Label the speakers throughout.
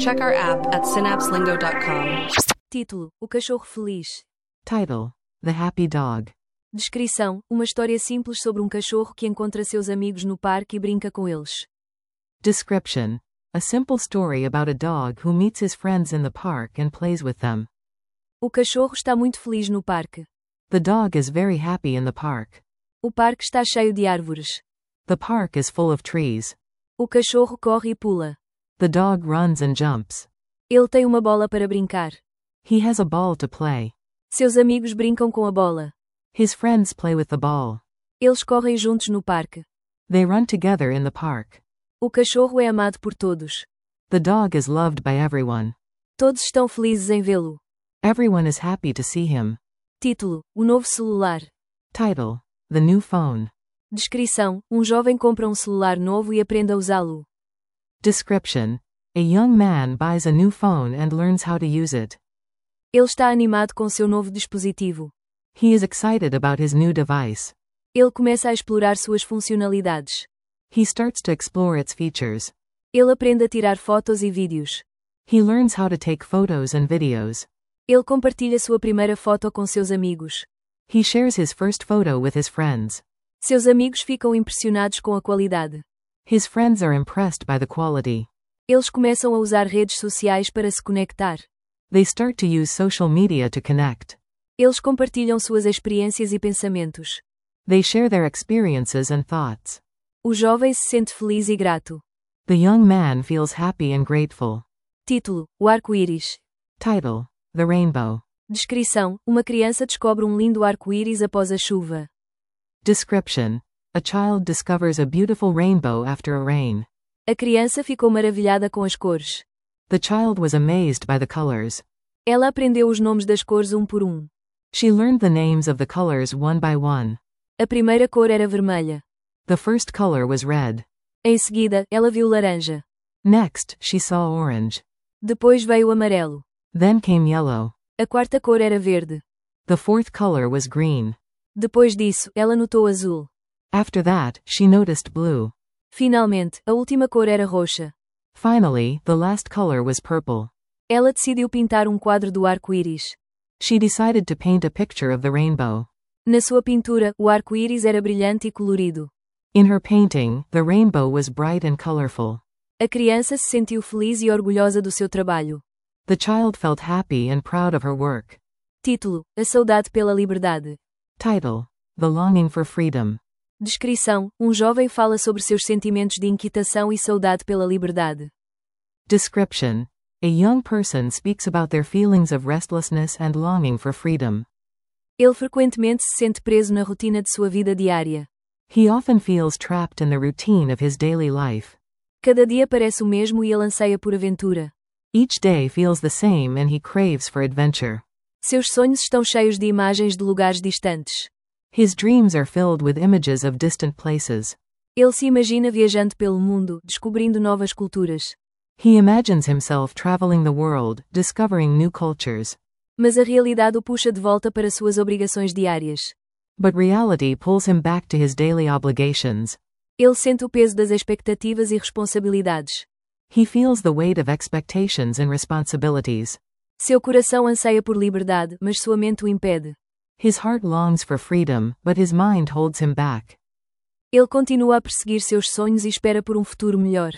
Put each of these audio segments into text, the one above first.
Speaker 1: Check our app at synapselingo.com.
Speaker 2: Título: O cachorro feliz.
Speaker 3: Title: The Happy Dog.
Speaker 2: Descrição: Uma história simples sobre um cachorro que encontra seus amigos no parque e brinca com eles.
Speaker 3: Description: A simple story about a dog who meets his friends in the park and plays with them.
Speaker 2: O cachorro está muito feliz no parque.
Speaker 3: The dog is very happy in the park.
Speaker 2: O parque está cheio de árvores.
Speaker 3: The park is full of trees.
Speaker 2: O cachorro corre e pula.
Speaker 3: The dog runs and jumps.
Speaker 2: Ele tem uma bola para brincar.
Speaker 3: He has a ball to play.
Speaker 2: Seus amigos brincam com a bola.
Speaker 3: His friends play with the ball.
Speaker 2: Eles correm juntos no parque.
Speaker 3: They run together in the park.
Speaker 2: O cachorro é amado por todos.
Speaker 3: The dog is loved by everyone.
Speaker 2: Todos estão felizes em vê-lo.
Speaker 3: Everyone is happy to see him.
Speaker 2: Título: O novo celular.
Speaker 3: Title: The New Phone.
Speaker 2: Descrição: Um jovem compra um celular novo e aprende a usá-lo.
Speaker 3: Description: A young man buys a new phone and learns how to use it.
Speaker 2: Ele está animado com seu novo dispositivo.
Speaker 3: He is excited about his new device.
Speaker 2: Ele começa a explorar suas funcionalidades.
Speaker 3: He starts to explore its features.
Speaker 2: Ele aprende a tirar fotos e vídeos.
Speaker 3: He learns how to take photos and videos.
Speaker 2: Ele compartilha sua primeira foto com seus amigos.
Speaker 3: He shares his first photo with his friends.
Speaker 2: Seus amigos ficam impressionados com a qualidade.
Speaker 3: His friends are impressed by the quality.
Speaker 2: Eles começam a usar redes sociais para se conectar.
Speaker 3: They start to use social media to connect.
Speaker 2: Eles compartilham suas experiências e pensamentos.
Speaker 3: They share their experiences and thoughts.
Speaker 2: O jovem se sente feliz e grato.
Speaker 3: The young man feels happy and grateful.
Speaker 2: Título: O arco-íris.
Speaker 3: Title: The Rainbow.
Speaker 2: Descrição: Uma criança descobre um lindo arco-íris após a chuva.
Speaker 3: Description: A child discovers a beautiful rainbow after a rain.
Speaker 2: A criança ficou maravilhada com as cores.
Speaker 3: The child was amazed by the colors.
Speaker 2: Ela aprendeu os nomes das cores um por um.
Speaker 3: She learned the names of the colors one by one.
Speaker 2: A primeira cor era vermelha.
Speaker 3: The first color was red.
Speaker 2: Em seguida, ela viu laranja.
Speaker 3: Next, she saw orange.
Speaker 2: Depois veio o amarelo.
Speaker 3: Then came yellow.
Speaker 2: A quarta cor era verde.
Speaker 3: The fourth color was green.
Speaker 2: Depois disso, ela notou azul.
Speaker 3: After that, she noticed blue.
Speaker 2: Finalmente, a última cor era roxa.
Speaker 3: Finally, the last color was purple.
Speaker 2: Ela decidiu pintar um quadro do arco-íris.
Speaker 3: She decided to paint a picture of the rainbow.
Speaker 2: Na sua pintura, o arco-íris era brilhante e colorido.
Speaker 3: In her painting, the rainbow was bright and colorful.
Speaker 2: A criança se sentiu feliz e orgulhosa do seu trabalho.
Speaker 3: The child felt happy and proud of her work.
Speaker 2: Título: A saudade pela liberdade.
Speaker 3: Title: The Longing for Freedom.
Speaker 2: Descrição: Um jovem fala sobre seus sentimentos de inquietação e saudade pela liberdade.
Speaker 3: Description: A young person speaks about their feelings of restlessness and longing for freedom.
Speaker 2: Ele frequentemente se sente preso na rotina de sua vida diária.
Speaker 3: He often feels trapped in the routine of his daily life.
Speaker 2: Cada dia parece o mesmo e ele anseia por aventura.
Speaker 3: Each day feels the same and he craves for adventure.
Speaker 2: Seus sonhos estão cheios de imagens de lugares distantes.
Speaker 3: His dreams are filled with images of distant places.
Speaker 2: Ele se imagina viajando pelo mundo, descobrindo novas culturas.
Speaker 3: He imagines himself traveling the world, discovering new cultures.
Speaker 2: Mas a realidade o puxa de volta para suas obrigações diárias.
Speaker 3: But reality pulls him back to his daily obligations.
Speaker 2: Ele sente o peso das expectativas e responsabilidades.
Speaker 3: He feels the weight of expectations and responsibilities.
Speaker 2: Seu coração anseia por liberdade, mas sua mente o impede.
Speaker 3: His heart longs for freedom, but his mind holds him back.
Speaker 2: Ele continua a perseguir seus sonhos e espera por um futuro melhor.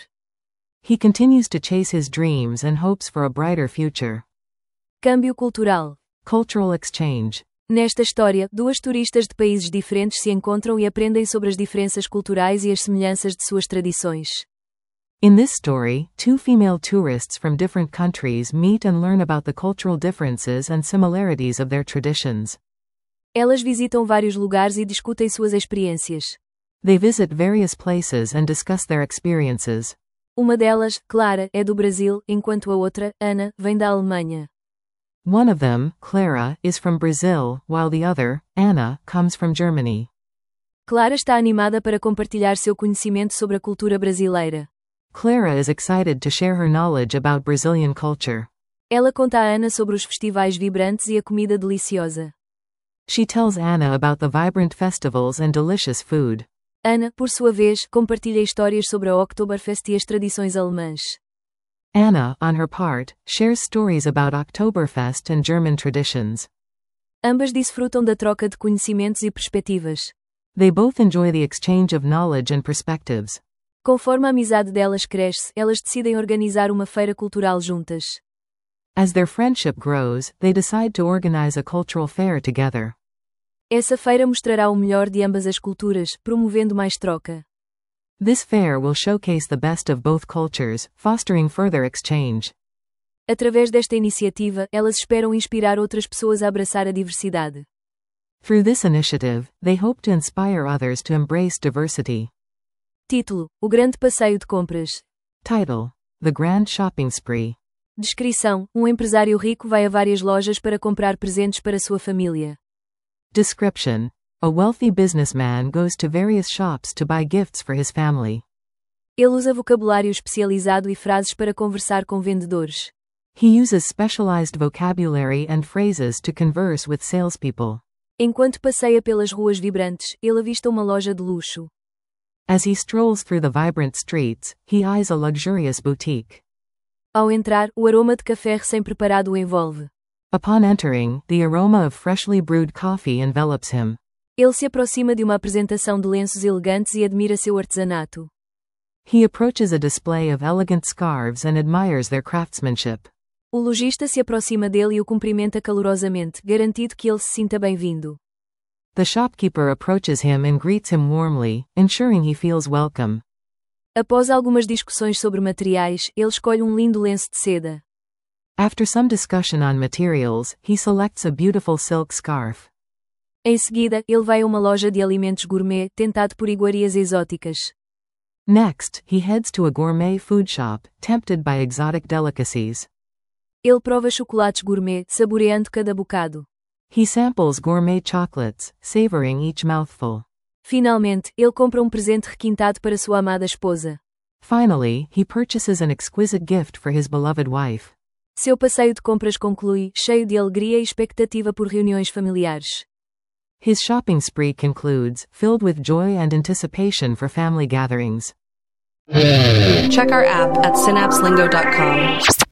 Speaker 3: He continues to chase his dreams and hopes for a brighter future.
Speaker 2: Câmbio cultural.
Speaker 3: Cultural exchange.
Speaker 2: Nesta história, duas turistas de países diferentes se encontram e aprendem sobre as diferenças culturais e as semelhanças de suas tradições.
Speaker 3: In this story, two female tourists from different countries meet and learn about the cultural differences and similarities of their traditions.
Speaker 2: Elas visitam vários lugares e discutem suas experiências.
Speaker 3: They visit various places and discuss their experiences.
Speaker 2: Uma delas, Clara, é do Brasil, enquanto a outra, Ana, vem da Alemanha.
Speaker 3: One of them, Clara, is from Brazil, while the other, Anna, comes from Germany.
Speaker 2: Clara está animada para compartilhar seu conhecimento sobre a cultura brasileira.
Speaker 3: Clara is excited to share her knowledge about Brazilian culture.
Speaker 2: Ela conta a Ana sobre os festivais vibrantes e a comida deliciosa.
Speaker 3: She tells Anna about the vibrant festivals and delicious food.
Speaker 2: Ana, por sua vez, compartilha histórias sobre a Oktoberfest e as tradições alemãs.
Speaker 3: Anna, on her part, shares stories about Oktoberfest and German traditions.
Speaker 2: Ambas desfrutam da troca de conhecimentos e perspectivas.
Speaker 3: They both enjoy the exchange of knowledge and perspectives.
Speaker 2: Conforme a amizade delas cresce, elas decidem organizar uma feira cultural juntas.
Speaker 3: As their friendship grows, they decide to organize a cultural fair together.
Speaker 2: Essa feira mostrará o melhor de ambas as culturas, promovendo mais troca.
Speaker 3: This fair will showcase the best of both cultures, fostering further exchange.
Speaker 2: Através desta iniciativa, elas esperam inspirar outras pessoas a abraçar a diversidade.
Speaker 3: Through this initiative, they hope to inspire others to embrace diversity.
Speaker 2: Título: O Grande Passeio de Compras.
Speaker 3: Title: The Grand Shopping Spree.
Speaker 2: Descrição: Um empresário rico vai a várias lojas para comprar presentes para sua família.
Speaker 3: Description: A wealthy businessman goes to various shops to buy gifts for his family.
Speaker 2: Ele usa vocabulário especializado e frases para conversar com vendedores.
Speaker 3: He uses specialized vocabulary and phrases to converse with salespeople.
Speaker 2: Enquanto passeia pelas ruas vibrantes, ele avista uma loja de luxo.
Speaker 3: As he strolls through the vibrant streets, he eyes a luxurious boutique.
Speaker 2: Ao entrar, o aroma de café recém-preparado o envolve.
Speaker 3: Upon entering, the aroma of freshly brewed coffee envelops him.
Speaker 2: Ele se aproxima de uma apresentação de lenços elegantes e admira seu artesanato.
Speaker 3: He approaches a display of elegant scarves and admires their craftsmanship.
Speaker 2: O lojista se aproxima dele e o cumprimenta calorosamente, garantido que ele se sinta bem-vindo.
Speaker 3: The shopkeeper approaches him and greets him warmly, ensuring he feels welcome.
Speaker 2: Após algumas discussões sobre materiais, ele escolhe um lindo lenço de seda.
Speaker 3: After some discussion on materials, he selects a beautiful silk scarf.
Speaker 2: Em seguida, ele vai a uma loja de alimentos gourmet, tentado por iguarias exóticas.
Speaker 3: Next, he heads to a gourmet food shop, tempted by exotic delicacies.
Speaker 2: Ele prova chocolates gourmet, saboreando cada bocado.
Speaker 3: He samples gourmet chocolates, savoring each mouthful.
Speaker 2: Finalmente, ele compra um presente requintado para sua amada esposa.
Speaker 3: Finally, he purchases an exquisite gift for his beloved wife.
Speaker 2: Seu passeio de compras conclui, cheio de alegria e expectativa por reuniões familiares.
Speaker 3: His shopping spree concludes, filled with joy and anticipation for family gatherings.
Speaker 1: Check our app at synapselingo.com.